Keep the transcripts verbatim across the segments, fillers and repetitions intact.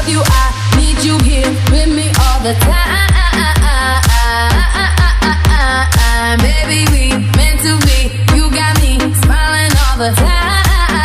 love you, I need you here with me all the time. Baby, we meant to be. You got me smiling all the time.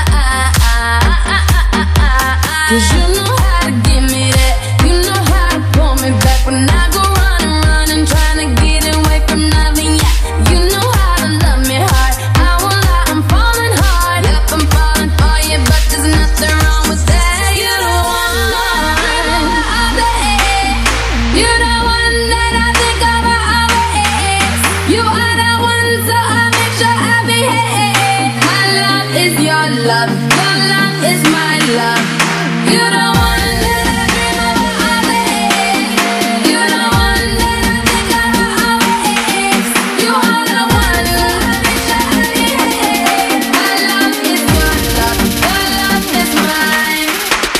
'Cause you know how to give me that. You know how to pull me back when I go running, running, trying to get away from nothing. Yeah, you know how to love me hard. I won't lie, I'm falling hard. Yep, I'm falling for you, but there's nothing wrong with that. You're the one of the egg. You're the one that I think of always. You are the one, so I make sure I behave. My love is your love. Your love is my love. You're the one that I dream of always. You're the one that I think of always. You are the one, so I make sure I behave. My love is your love. Your love is mine.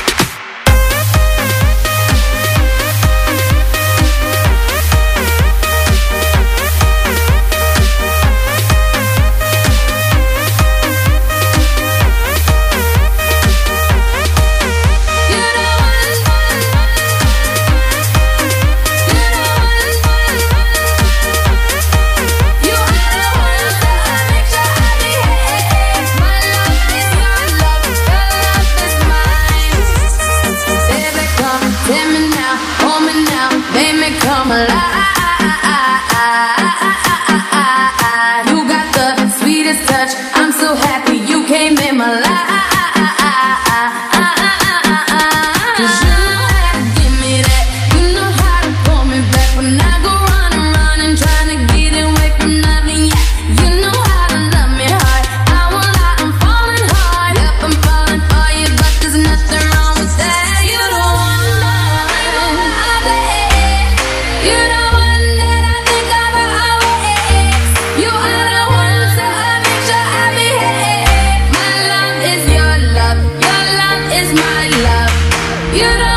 Come alive. You got the sweetest touch. I'm so happy you came in my life. 'Cause you know how to give me that. You know how to pull me back when I go running, running, trying to get away from nothing. Yeah, you know how to love me hard. I won't lie, I'm falling hard. Yep, I'm falling for you, but there's nothing wrong with that. You're the one of the egg. You're the one that I think of always. You are the one, so I make sure I behave. My love is your love. Your love is my love. You're the